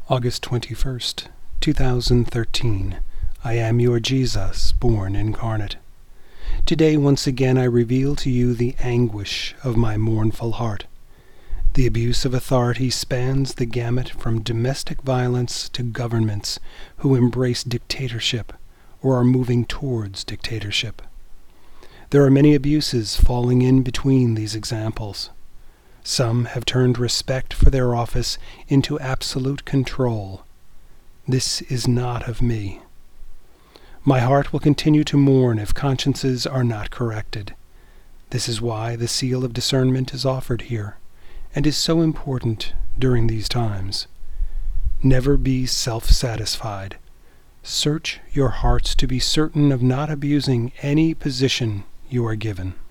August 21st, 2013. I am your Jesus, born incarnate. Today, once again, I reveal to you the anguish of my mournful heart. The abuse of authority spans the gamut from domestic violence to governments who embrace dictatorship or are moving towards dictatorship. There are many abuses falling in between these examples. Some have turned respect for their office into absolute control. This is not of me. My heart will continue to mourn if consciences are not corrected. This is why the seal of discernment is offered here, and is so important during these times. Never be self-satisfied. Search your hearts to be certain of not abusing any position you are given.